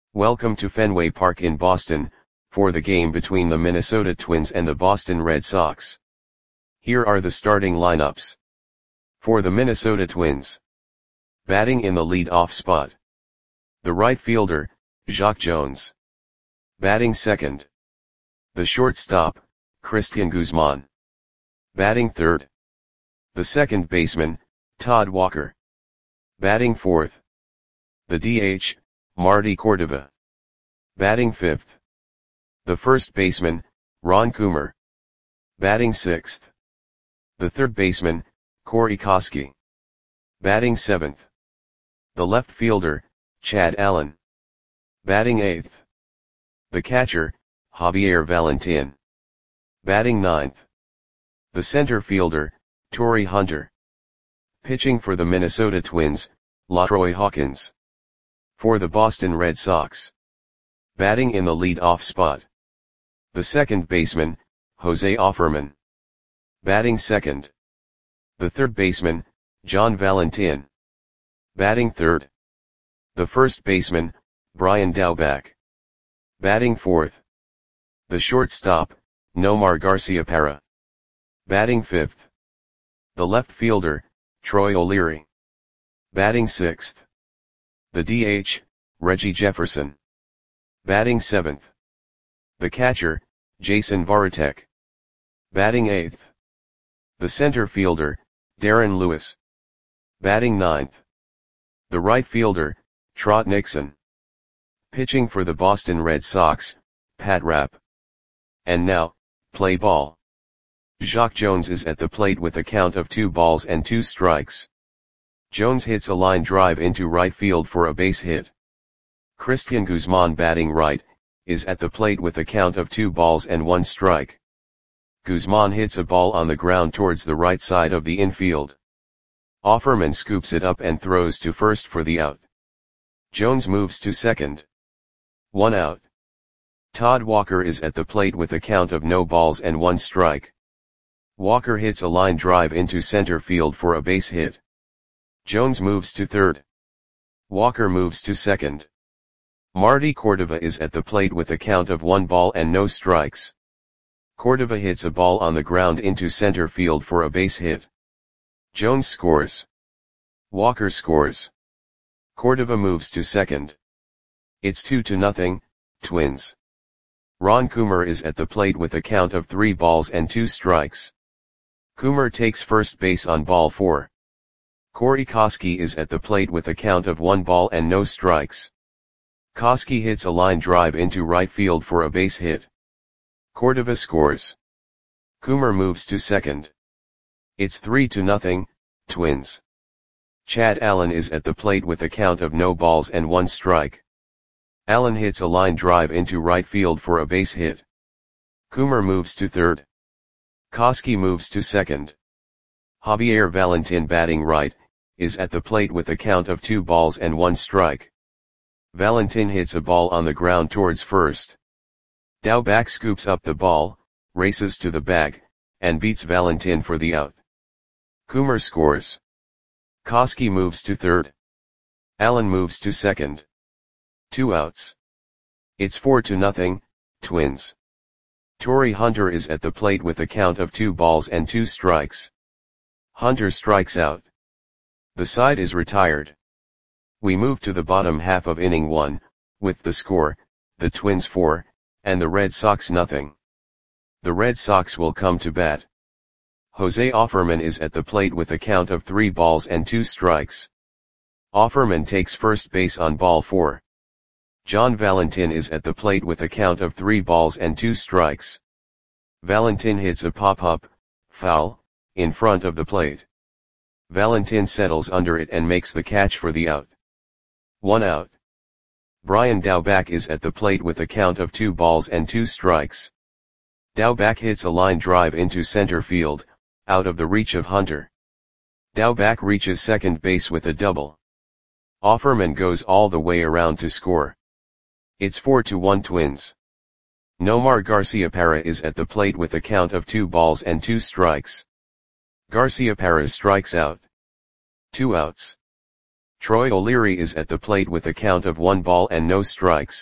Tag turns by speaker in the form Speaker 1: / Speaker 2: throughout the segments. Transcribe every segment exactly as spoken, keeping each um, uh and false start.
Speaker 1: Welcome to Fenway Park in Boston, for the game between the Minnesota Twins and the Boston Red Sox. Here are the starting lineups. For the Minnesota Twins. Batting in the lead-off spot. The right fielder, Jacque Jones. Batting second. The shortstop, Cristian Guzman. Batting third. The second baseman, Todd Walker. Batting fourth. The D H, Marty Cordova. Batting fifth. The first baseman, Ron Coomer. Batting sixth. The third baseman, Corey Koskie. Batting seventh. The left fielder, Chad Allen. Batting eighth. The catcher, Javier Valentin. Batting ninth. The center fielder, Torii Hunter. Pitching for the Minnesota Twins, LaTroy Hawkins. For the Boston Red Sox. Batting in the lead-off spot. The second baseman, Jose Offerman. Batting second. The third baseman, John Valentin. Batting third. The first baseman, Brian Daubach. Batting fourth. The shortstop, Nomar Garciaparra. Batting fifth. The left fielder, Troy O'Leary. Batting sixth. The D H, Reggie Jefferson. Batting seventh. The catcher, Jason Varitek. Batting eighth. The center fielder, Darren Lewis. Batting ninth. The right fielder, Trot Nixon. Pitching for the Boston Red Sox, Pat Rapp. And now, play ball. Jacque Jones is at the plate with a count of two balls and two strikes. Jones hits a line drive into right field for a base hit. Cristian Guzman, batting right, is at the plate with a count of two balls and one strike. Guzman hits a ball on the ground towards the right side of the infield. Offerman scoops it up and throws to first for the out. Jones moves to second. One out. Todd Walker is at the plate with a count of no balls and one strike. Walker hits a line drive into center field for a base hit. Jones moves to third. Walker moves to second. Marty Cordova is at the plate with a count of one ball and no strikes. Cordova hits a ball on the ground into center field for a base hit. Jones scores. Walker scores. Cordova moves to second. It's two to nothing, Twins. Ron Coomer is at the plate with a count of three balls and two strikes. Coomer takes first base on ball four. Corey Koskie is at the plate with a count of one ball and no strikes. Koskie hits a line drive into right field for a base hit. Cordova scores. Coomer moves to second. It's three to nothing, Twins. Chad Allen is at the plate with a count of no balls and one strike. Allen hits a line drive into right field for a base hit. Coomer moves to third. Koskie moves to second. Javier Valentin, batting right, is at the plate with a count of two balls and one strike. Valentin hits a ball on the ground towards first. Daubach scoops up the ball, races to the bag, and beats Valentin for the out. Coomer scores. Koskie moves to third. Allen moves to second. Two outs. It's four to nothing, Twins. Torii Hunter is at the plate with a count of two balls and two strikes. Hunter strikes out. The side is retired. We move to the bottom half of inning one, with the score, the Twins four, and the Red Sox nothing. The Red Sox will come to bat. Jose Offerman is at the plate with a count of three balls and two strikes. Offerman takes first base on ball four. John Valentin is at the plate with a count of three balls and two strikes. Valentin hits a pop-up, foul, in front of the plate. Valentin settles under it and makes the catch for the out. One out. Brian Daubach is at the plate with a count of two balls and two strikes. Daubach hits a line drive into center field, out of the reach of Hunter. Daubach reaches second base with a double. Offerman goes all the way around to score. It's four to one Twins. Nomar Garciaparra is at the plate with a count of two balls and two strikes. Garciaparra strikes out. Two outs. Troy O'Leary is at the plate with a count of one ball and no strikes.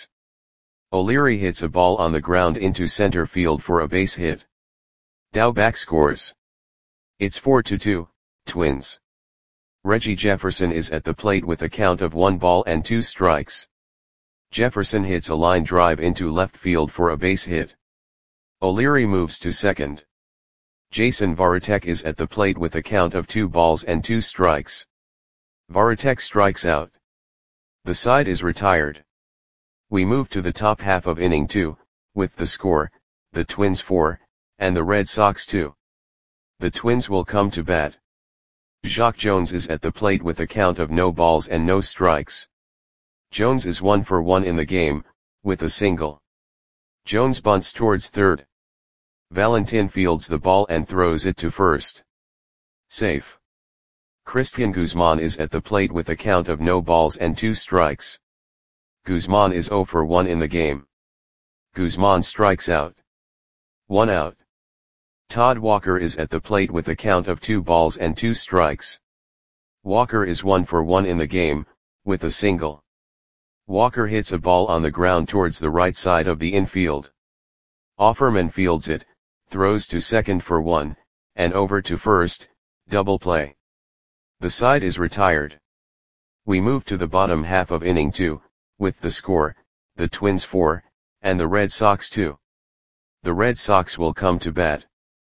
Speaker 1: O'Leary hits a ball on the ground into center field for a base hit. Daubach scores. It's four to two, Twins. Reggie Jefferson is at the plate with a count of one ball and two strikes. Jefferson hits a line drive into left field for a base hit. O'Leary moves to second. Jason Varitek is at the plate with a count of two balls and two strikes. Varitek strikes out. The side is retired. We move to the top half of inning two, with the score, the Twins four, and the Red Sox two. The Twins will come to bat. Jacque Jones is at the plate with a count of no balls and no strikes. Jones is one for one in the game, with a single. Jones bunts towards third. Valentin fields the ball and throws it to first. Safe. Christian Guzman is at the plate with a count of no balls and two strikes. Guzman is zero for one in the game. Guzman strikes out. One out. Todd Walker is at the plate with a count of two balls and two strikes. Walker is one for one in the game, with a single. Walker hits a ball on the ground towards the right side of the infield. Offerman fields it, throws to second for one, and over to first, double play. The side is retired. We move to the bottom half of inning two, with the score, the Twins four, and the Red Sox two. The Red Sox will come to bat.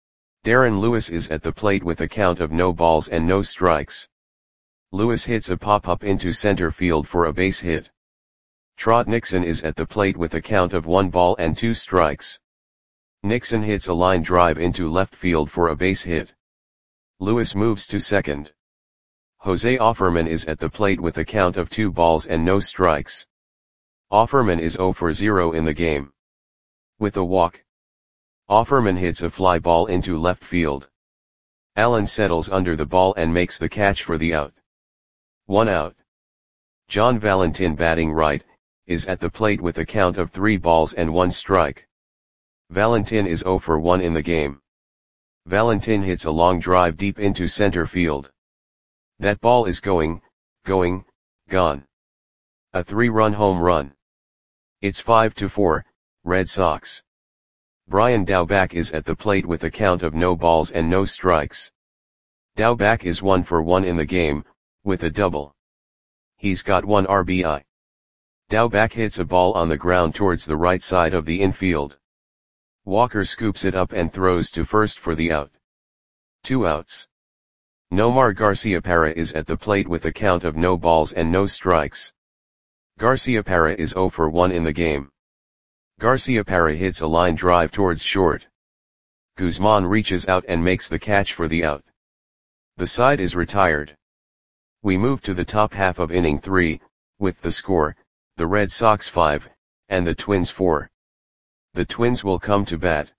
Speaker 1: Darren Lewis is at the plate with a count of no balls and no strikes. Lewis hits a pop-up into center field for a base hit. Trot Nixon is at the plate with a count of one ball and two strikes. Nixon hits a line drive into left field for a base hit. Lewis moves to second. Jose Offerman is at the plate with a count of two balls and no strikes. Offerman is zero for zero in the game. With a walk. Offerman hits a fly ball into left field. Allen settles under the ball and makes the catch for the out. One out. John Valentin, batting right, is at the plate with a count of three balls and one strike. Valentin is zero for one in the game. Valentin hits a long drive deep into center field. That ball is going, going, gone. A three-run home run. It's five to four, Red Sox. Brian Daubach is at the plate with a count of no balls and no strikes. Daubach is one for one in the game, with a double. He's got one R B I. Daubach hits a ball on the ground towards the right side of the infield. Walker scoops it up and throws to first for the out. Two outs. Nomar Garciaparra is at the plate with a count of no balls and no strikes. Garciaparra is zero for one in the game. Garciaparra hits a line drive towards short. Guzman reaches out and makes the catch for the out. The side is retired. We move to the top half of inning three, with the score, the Red Sox five, and the Twins four. The Twins will come to bat.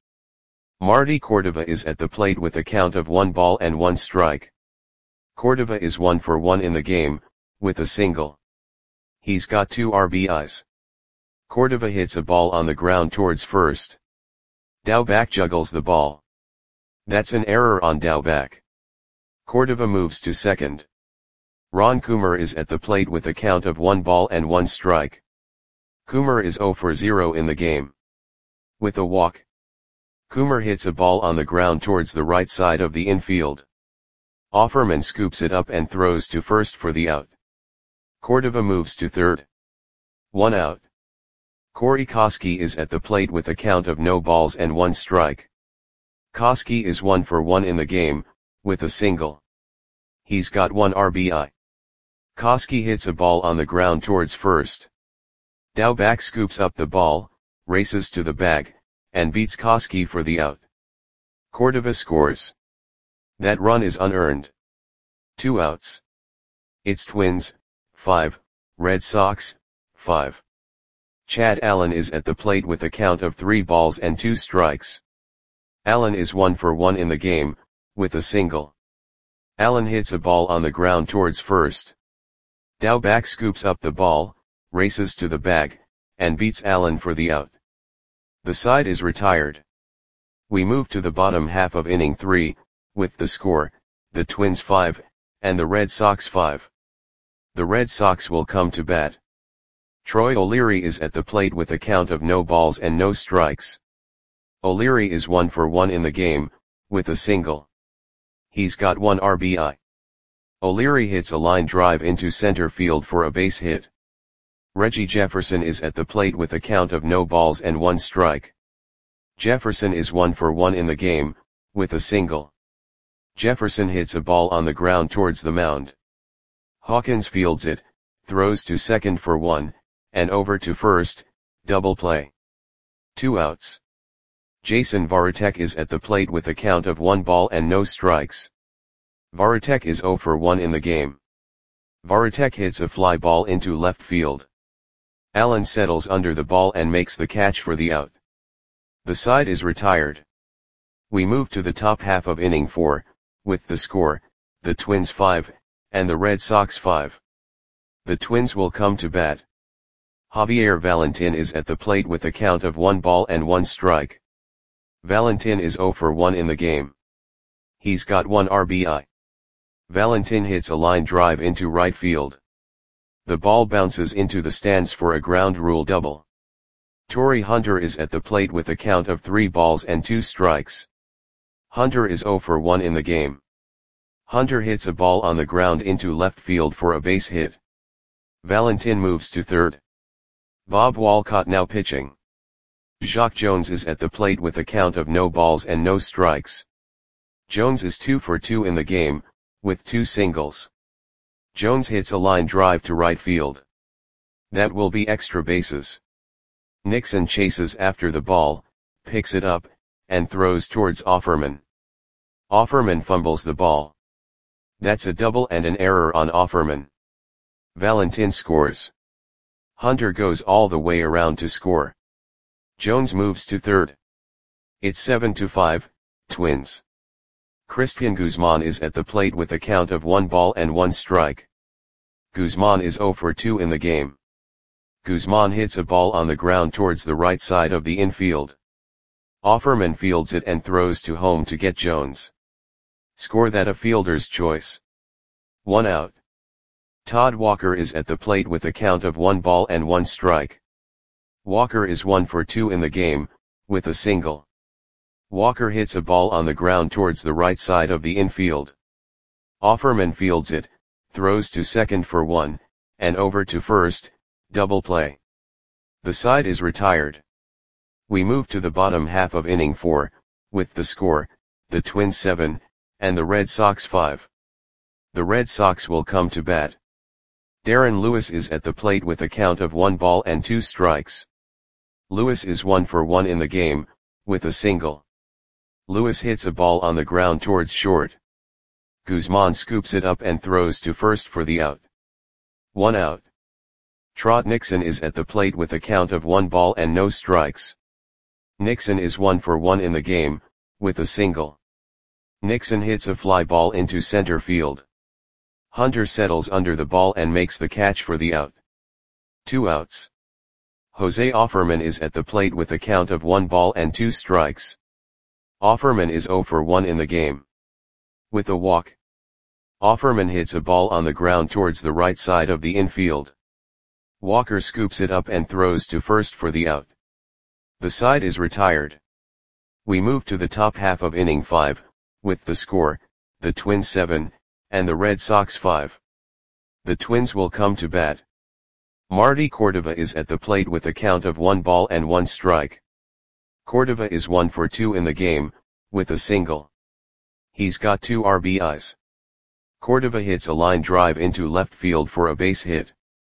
Speaker 1: Marty Cordova is at the plate with a count of one ball and one strike. Cordova is one for one in the game, with a single. He's got two R B Is. Cordova hits a ball on the ground towards first. Daubach juggles the ball. That's an error on Daubach. Cordova moves to second. Ron Coomer is at the plate with a count of one ball and one strike. Coomer is zero for zero in the game. With a walk. Coomer hits a ball on the ground towards the right side of the infield. Offerman scoops it up and throws to first for the out. Cordova moves to third. One out. Corey Koskie is at the plate with a count of no balls and one strike. Koskie is one for one in the game, with a single. He's got one R B I. Koskie hits a ball on the ground towards first. Daubach scoops up the ball, races to the bag, and beats Koskie for the out. Cordova scores. That run is unearned. Two outs. It's Twins, five, Red Sox, five. Chad Allen is at the plate with a count of three balls and two strikes. Allen is one for one in the game, with a single. Allen hits a ball on the ground towards first. Daubach scoops up the ball, races to the bag, and beats Allen for the out. The side is retired. We move to the bottom half of inning three, with the score, the Twins five, and the Red Sox five. The Red Sox will come to bat. Troy O'Leary is at the plate with a count of no balls and no strikes. O'Leary is one for one in the game, with a single. He's got one R B I. O'Leary hits a line drive into center field for a base hit. Reggie Jefferson is at the plate with a count of no balls and one strike. Jefferson is one for one in the game, with a single. Jefferson hits a ball on the ground towards the mound. Hawkins fields it, throws to second for one, and over to first, double play. Two outs. Jason Varitek is at the plate with a count of one ball and no strikes. Varitek is zero for one in the game. Varitek hits a fly ball into left field. Allen settles under the ball and makes the catch for the out. The side is retired. We move to the top half of inning four, with the score, the Twins five, and the Red Sox five. The Twins will come to bat. Javier Valentin is at the plate with a count of one ball and one strike. Valentin is zero for one in the game. He's got one R B I. Valentin hits a line drive into right field. The ball bounces into the stands for a ground rule double. Torii Hunter is at the plate with a count of three balls and two strikes. Hunter is zero for one in the game. Hunter hits a ball on the ground into left field for a base hit. Valentin moves to third. Bob Walcott now pitching. Jacque Jones is at the plate with a count of no balls and no strikes. Jones is two for two in the game, with two singles. Jones hits a line drive to right field. That will be extra bases. Nixon chases after the ball, picks it up, and throws towards Offerman. Offerman fumbles the ball. That's a double and an error on Offerman. Valentin scores. Hunter goes all the way around to score. Jones moves to third. It's seven to five, Twins. Christian Guzman is at the plate with a count of one ball and one strike. Guzman is zero for two in the game. Guzman hits a ball on the ground towards the right side of the infield. Offerman fields it and throws to home to get Jones. Score that a fielder's choice. One out. Todd Walker is at the plate with a count of one ball and one strike. Walker is one for two in the game, with a single. Walker hits a ball on the ground towards the right side of the infield. Offerman fields it, throws to second for one, and over to first, double play. The side is retired. We move to the bottom half of inning four, with the score, the Twins seven, and the Red Sox five. The Red Sox will come to bat. Darren Lewis is at the plate with a count of one ball and two strikes. Lewis is one for one in the game, with a single. Lewis hits a ball on the ground towards short. Guzman scoops it up and throws to first for the out. One out. Trot Nixon is at the plate with a count of one ball and no strikes. Nixon is one for one in the game, with a single. Nixon hits a fly ball into center field. Hunter settles under the ball and makes the catch for the out. Two outs. Jose Offerman is at the plate with a count of one ball and two strikes. Offerman is zero for one in the game. With a walk. Offerman hits a ball on the ground towards the right side of the infield. Walker scoops it up and throws to first for the out. The side is retired. We move to the top half of inning five, with the score, the Twins seven, and the Red Sox five. The Twins will come to bat. Marty Cordova is at the plate with a count of one ball and one strike. Cordova is one for two in the game, with a single. He's got two R B Is. Cordova hits a line drive into left field for a base hit.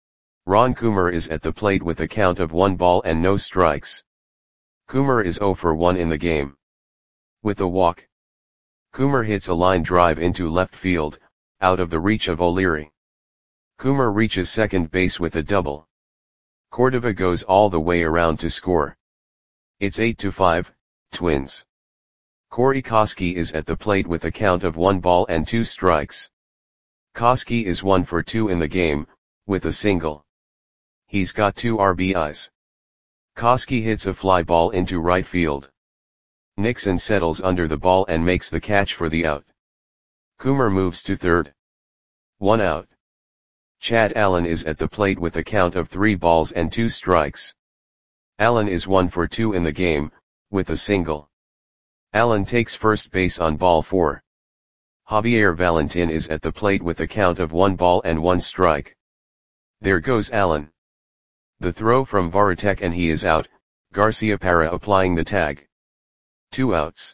Speaker 1: Ron Coomer is at the plate with a count of one ball and no strikes. Coomer is zero for one in the game. With a walk. Coomer hits a line drive into left field, out of the reach of O'Leary. Coomer reaches second base with a double. Cordova goes all the way around to score. It's eight to five, Twins. Corey Koskie is at the plate with a count of one ball and two strikes. Koskie is one for two in the game, with a single. He's got two R B Is. Koskie hits a fly ball into right field. Nixon settles under the ball and makes the catch for the out. Coomer moves to third. One out. Chad Allen is at the plate with a count of three balls and two strikes. Allen is one for two in the game, with a single. Allen takes first base on ball four. Javier Valentin is at the plate with a count of one ball and one strike. There goes Allen. The throw from Varitek and he is out, Garciaparra applying the tag. Two outs.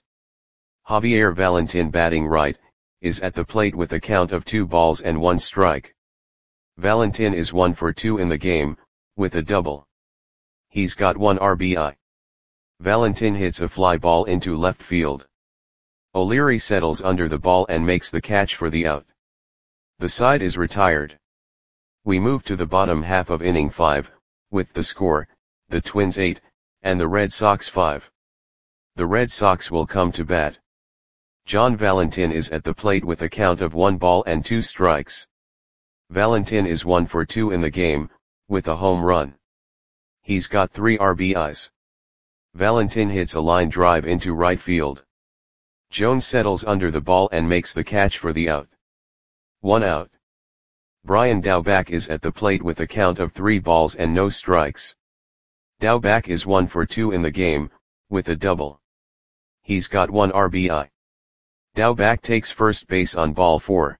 Speaker 1: Javier Valentin batting right, is at the plate with a count of two balls and one strike. Valentin is one for two in the game, with a double. He's got one R B I. Valentin hits a fly ball into left field. O'Leary settles under the ball and makes the catch for the out. The side is retired. We move to the bottom half of inning five, with the score, the Twins eight, and the Red Sox five. The Red Sox will come to bat. John Valentin is at the plate with a count of one ball and two strikes. Valentin is one for two in the game, with a home run. He's got three R B Is. Valentin hits a line drive into right field. Jones settles under the ball and makes the catch for the out. One out. Brian Daubach is at the plate with a count of three balls and no strikes. Daubach is one for two in the game, with a double. He's got one R B I. Daubach takes first base on ball four.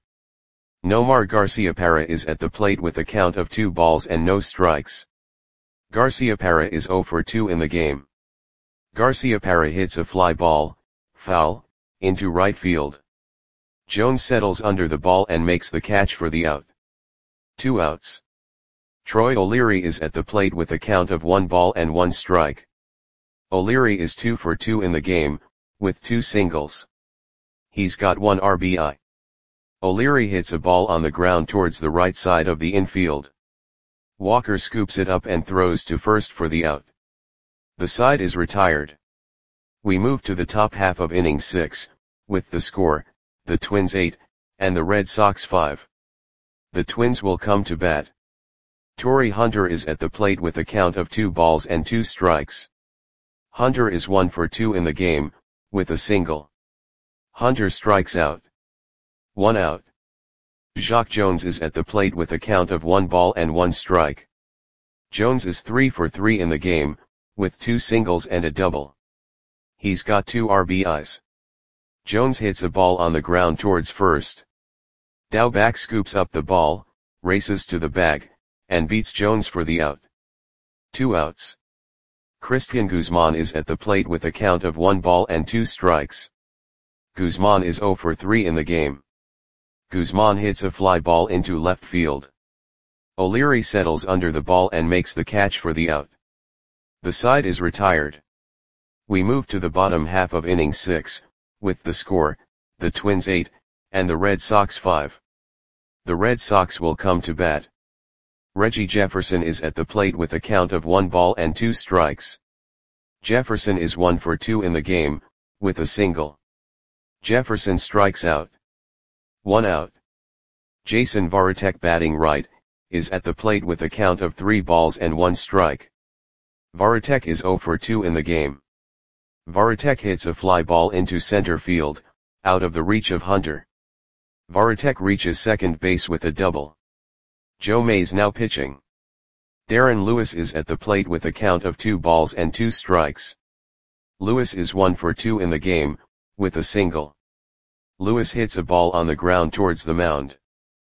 Speaker 1: Nomar Garciaparra is at the plate with a count of two balls and no strikes. Garciaparra is zero for two in the game. Garciaparra hits a fly ball, foul, into right field. Jones settles under the ball and makes the catch for the out. Two outs. Troy O'Leary is at the plate with a count of one ball and one strike. O'Leary is two for two in the game, with two singles. He's got one R B I. O'Leary hits a ball on the ground towards the right side of the infield. Walker scoops it up and throws to first for the out. The side is retired. We move to the top half of inning six, with the score, the Twins eight, and the Red Sox five. The Twins will come to bat. Torrey Hunter is at the plate with a count of two balls and two strikes. Hunter is one for two in the game, with a single. Hunter strikes out. One out. Jacque Jones is at the plate with a count of one ball and one strike. Jones is three for three in the game, with two singles and a double. He's got two R B Is. Jones hits a ball on the ground towards first. Daubach scoops up the ball, races to the bag, and beats Jones for the out. Two outs. Cristian Guzman is at the plate with a count of one ball and two strikes. Guzman is zero for three in the game. Guzman hits a fly ball into left field. O'Leary settles under the ball and makes the catch for the out. The side is retired. We move to the bottom half of inning six, with the score, the Twins eight, and the Red Sox five. The Red Sox will come to bat. Reggie Jefferson is at the plate with a count of one ball and two strikes. Jefferson is one for two in the game, with a single. Jefferson strikes out. One out. Jason Varitek batting right, is at the plate with a count of three balls and one strike. Varitek is zero for two in the game. Varitek hits a fly ball into center field, out of the reach of Hunter. Varitek reaches second base with a double. Joe Mays now pitching. Darren Lewis is at the plate with a count of two balls and two strikes. Lewis is one for two in the game, with a single. Lewis hits a ball on the ground towards the mound.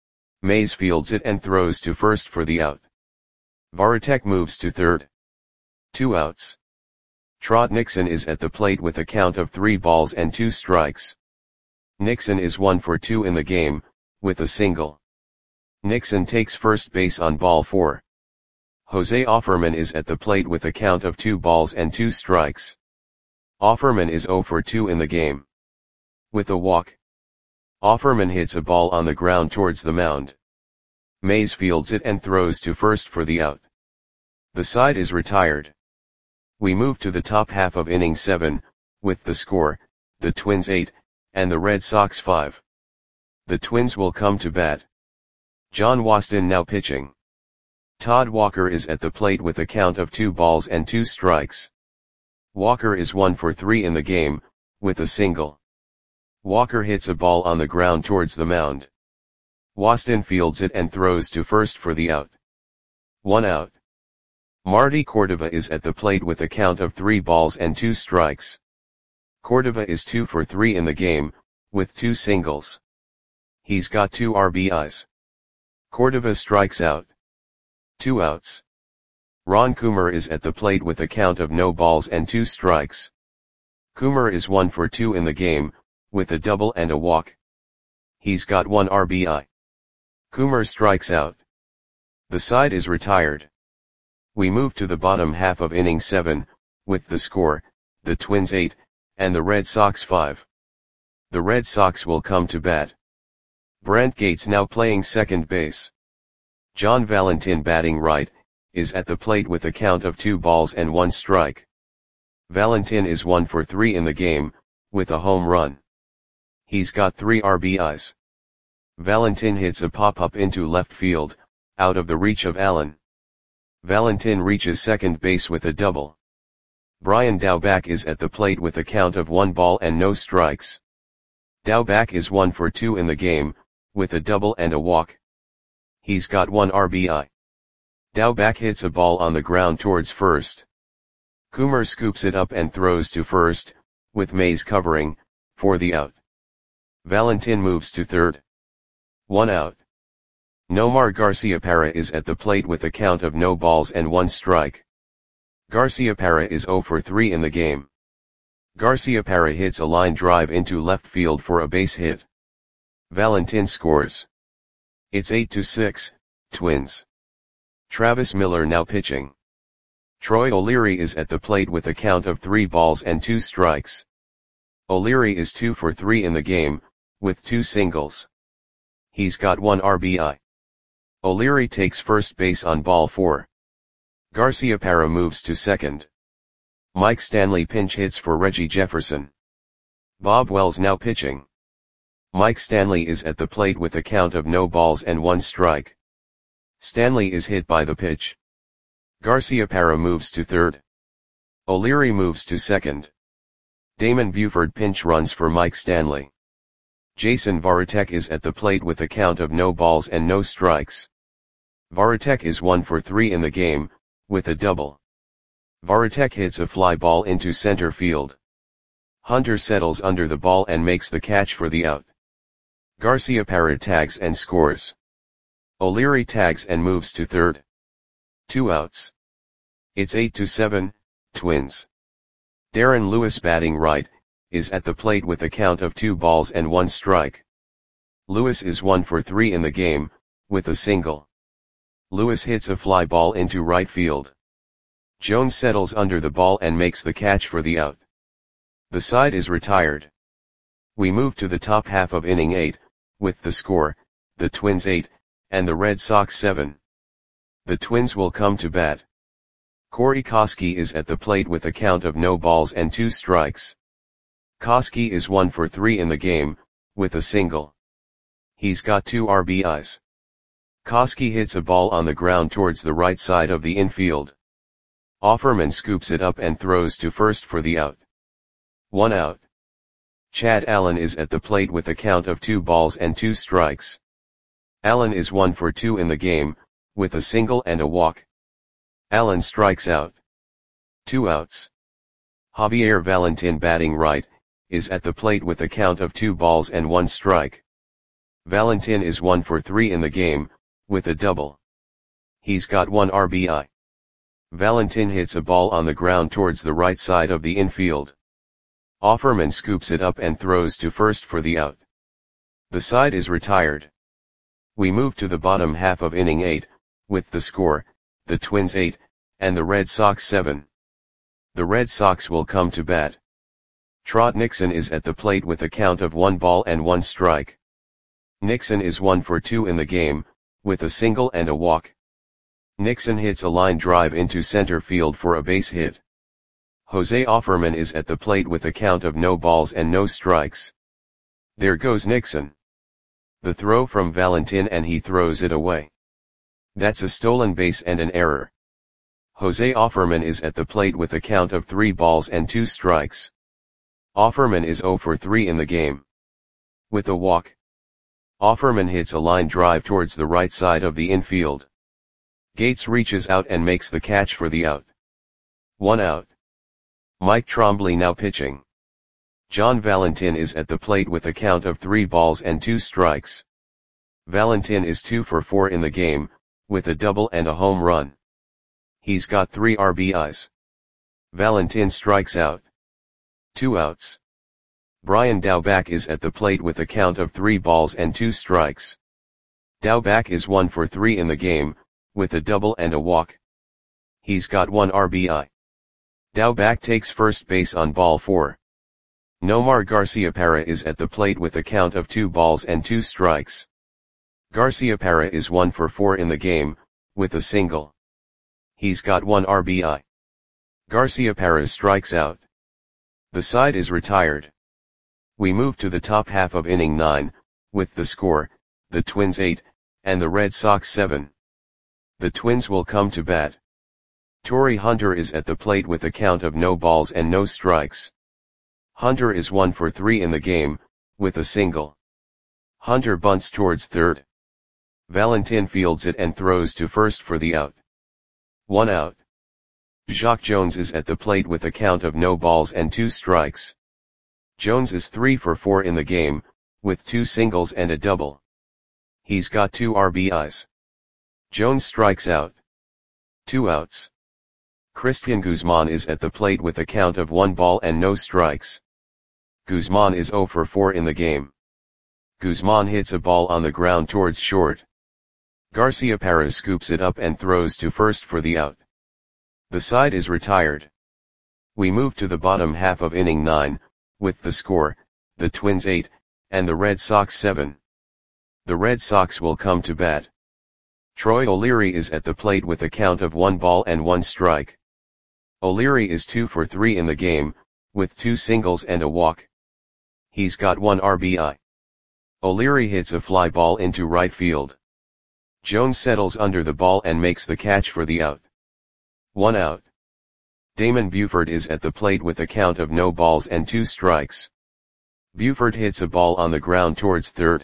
Speaker 1: Mays fields it and throws to first for the out. Varitek moves to third. Two outs. Trot Nixon is at the plate with a count of three balls and two strikes. Nixon is one for two in the game, with a single. Nixon takes first base on ball four. Jose Offerman is at the plate with a count of two balls and two strikes. Offerman is zero for two in the game. With a walk. Offerman hits a ball on the ground towards the mound. Mays fields it and throws to first for the out. The side is retired. We move to the top half of inning seven, with the score, the Twins eight, and the Red Sox five. The Twins will come to bat. John Waston now pitching. Todd Walker is at the plate with a count of two balls and two strikes. Walker is one for three in the game, with a single. Walker hits a ball on the ground towards the mound. Waston fields it and throws to first for the out. One out. Marty Cordova is at the plate with a count of three balls and two strikes. Cordova is two for three in the game, with two singles. He's got two R B Is. Cordova strikes out. Two outs. Ron Coomer is at the plate with a count of no balls and two strikes. Coomer is one for two in the game, with a double and a walk. He's got one R B I. Coomer strikes out. The side is retired. We move to the bottom half of inning seven, with the score, the Twins eight, and the Red Sox five. The Red Sox will come to bat. Brent Gates now playing second base. John Valentin batting right, is at the plate with a count of two balls and one strike. Valentin is one for three in the game, with a home run. He's got three R B Is. Valentin hits a pop-up into left field, out of the reach of Allen. Valentin reaches second base with a double. Brian Daubach is at the plate with a count of one ball and no strikes. Daubach is one for two in the game, with a double and a walk. He's got one R B I. Daubach hits a ball on the ground towards first. Coomer scoops it up and throws to first, with Mays covering, for the out. Valentin moves to third. One out. Nomar Garciaparra is at the plate with a count of no balls and one strike. Garciaparra is zero for three in the game. Garciaparra hits a line drive into left field for a base hit. Valentin scores. It's eight to six, Twins. Travis Miller now pitching. Troy O'Leary is at the plate with a count of three balls and two strikes. O'Leary is two for three in the game, with two singles. He's got one R B I. O'Leary takes first base on ball four. Garciaparra moves to second. Mike Stanley pinch hits for Reggie Jefferson. Bob Wells now pitching. Mike Stanley is at the plate with a count of no balls and one strike. Stanley is hit by the pitch. Garciaparra moves to third. O'Leary moves to second. Damon Buford pinch runs for Mike Stanley. Jason Varitek is at the plate with a count of no balls and no strikes. Varitek is one for three in the game, with a double. Varitek hits a fly ball into center field. Hunter settles under the ball and makes the catch for the out. Garciaparra tags and scores. O'Leary tags and moves to third. Two outs. It's eight to seven, Twins. Darren Lewis batting right, is at the plate with a count of two balls and one strike. Lewis is one for three in the game, with a single. Lewis hits a fly ball into right field. Jones settles under the ball and makes the catch for the out. The side is retired. We move to the top half of inning eight, with the score, the Twins eight, and the Red Sox seven. The Twins will come to bat. Corey Koskie is at the plate with a count of no balls and two strikes. Koskie is one for three in the game, with a single. He's got two R B Is. Koskie hits a ball on the ground towards the right side of the infield. Offerman scoops it up and throws to first for the out. One out. Chad Allen is at the plate with a count of two balls and two strikes. Allen is one for two in the game, with a single and a walk. Allen strikes out. Two outs. Javier Valentin batting right, is at the plate with a count of two balls and one strike. Valentin is one for three in the game, with a double. He's got one R B I. Valentin hits a ball on the ground towards the right side of the infield. Offerman scoops it up and throws to first for the out. The side is retired. We move to the bottom half of inning eight, with the score, the Twins eight, and the Red Sox seven. The Red Sox will come to bat. Trot Nixon is at the plate with a count of one ball and one strike. Nixon is one for two in the game, with a single and a walk. Nixon hits a line drive into center field for a base hit. Jose Offerman is at the plate with a count of no balls and no strikes. There goes Nixon. The throw from Valentin and he throws it away. That's a stolen base and an error. Jose Offerman is at the plate with a count of three balls and two strikes. Offerman is zero for three in the game. With a walk. Offerman hits a line drive towards the right side of the infield. Gates reaches out and makes the catch for the out. One out. Mike Trombley now pitching. John Valentin is at the plate with a count of three balls and two strikes. Valentin is two for four in the game, with a double and a home run. He's got three R B Is. Valentin strikes out. Two outs. Brian Daubach is at the plate with a count of three balls and two strikes. Daubach is one for three in the game, with a double and a walk. He's got one R B I. Daubach takes first base on ball four. Nomar Garciaparra is at the plate with a count of two balls and two strikes. Garciaparra is one for four in the game, with a single. He's got one R B I. Garciaparra strikes out. The side is retired. We move to the top half of inning nine, with the score, the Twins eight, and the Red Sox seven. The Twins will come to bat. Torrey Hunter is at the plate with a count of no balls and no strikes. Hunter is one for three in the game, with a single. Hunter bunts towards third. Valentin fields it and throws to first for the out. One out. Jacque Jones is at the plate with a count of no balls and two strikes. Jones is three for four in the game, with two singles and a double. He's got two R B Is. Jones strikes out. Two outs. Christian Guzman is at the plate with a count of one ball and no strikes. Guzman is zero for four in the game. Guzman hits a ball on the ground towards short. Garciaparra scoops it up and throws to first for the out. The side is retired. We move to the bottom half of inning nine, with the score, the Twins eight, and the Red Sox seven. The Red Sox will come to bat. Troy O'Leary is at the plate with a count of one ball and one strike. O'Leary is two for three in the game, with two singles and a walk. He's got one R B I. O'Leary hits a fly ball into right field. Jones settles under the ball and makes the catch for the out. One out. Damon Buford is at the plate with a count of no balls and two strikes. Buford hits a ball on the ground towards third.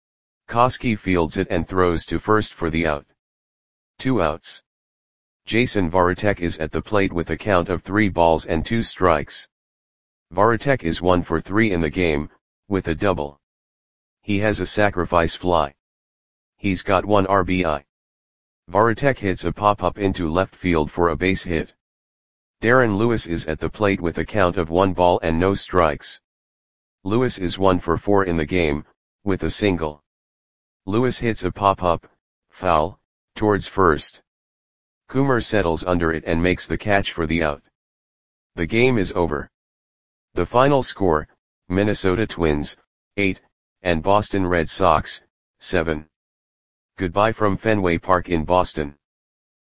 Speaker 1: Koski fields it and throws to first for the out. Two outs. Jason Varitek is at the plate with a count of three balls and two strikes. Varitek is one for three in the game, with a double. He has a sacrifice fly. He's got one R B I. Varitek hits a pop-up into left field for a base hit. Darren Lewis is at the plate with a count of one ball and no strikes. Lewis is one for four in the game, with a single. Lewis hits a pop-up, foul, towards first. Coomer settles under it and makes the catch for the out. The game is over. The final score, Minnesota Twins, eight, and Boston Red Sox, seven. Goodbye from Fenway Park in Boston.